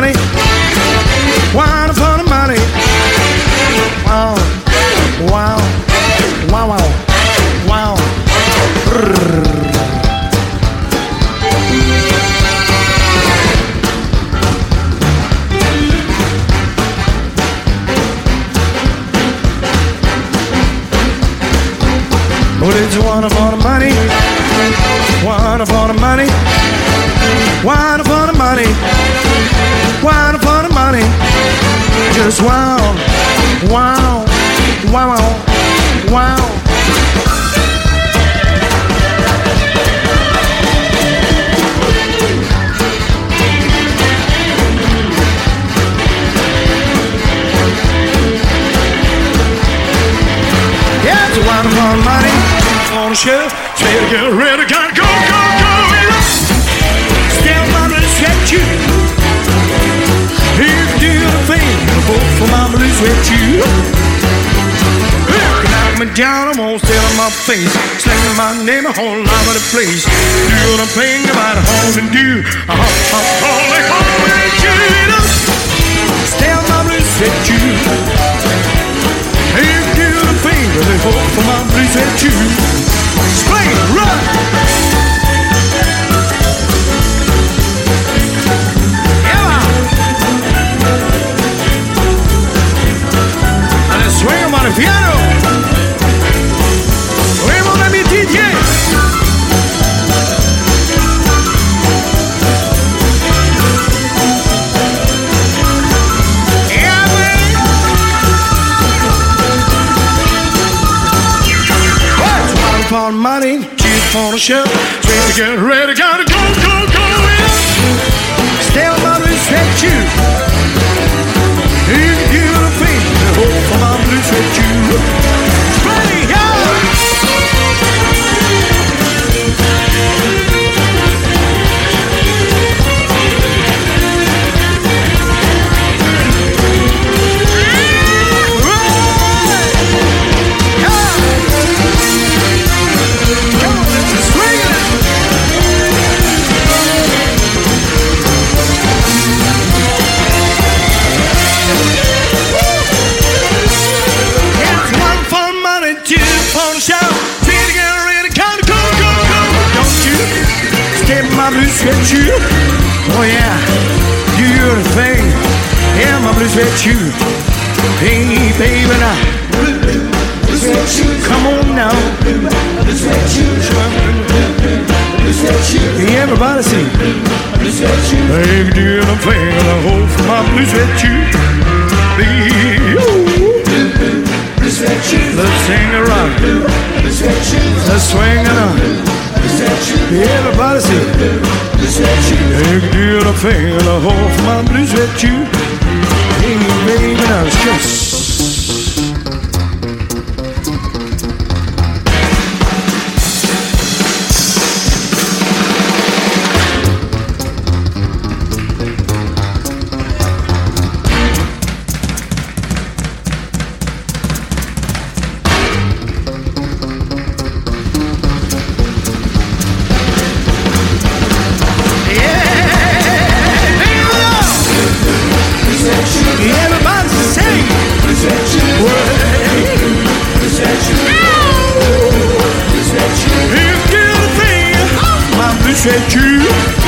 money. Wine for the money. Wow, wow, wow, wow, wow. Well, it's one for the money. One for the money. One for the money. One for the money. Just wow, wow, wow, wow. Yeah, it's one for the money. On the shelf, say to get ready, gotta go, go, go. Stand by the statue. Here to do the thing, vote for my blue sweat shoe. Knock me down, I'm gonna stay on my face. Slang my name a whole lot of the place. Do the thing about home and do. Holy, holy Jesus. Stay on my blue sweat shoe. Here to do the thing, vote for my blue sweat shoe. Explain, run. Swing on the piano. Oui, mon ami Didier. Yeah, man. What's one for the money, two for the show. Swing to get ready, gotta go, go, go. Stay on my respect you. You the thing, hope for my blue sweat you. Play, my blue sweat shoe. Oh yeah, you're the thing. Yeah, my blue sweat shoe. Hey baby now, blue sweat shoe. Come on now, blue sweat shoe. Blue sweat shoe. Hey, everybody sing. Blue sweat shoe. Hey, you're the thing. I hope for my blue sweat shoe. Blue sweat shoe. Let's sing a rock. Blue sweat shoe. Let's swing it on. Everybody sing. Hey, do the thing and I hope for my blue sweat shoe. Hey, baby, now it's just. Sweat you.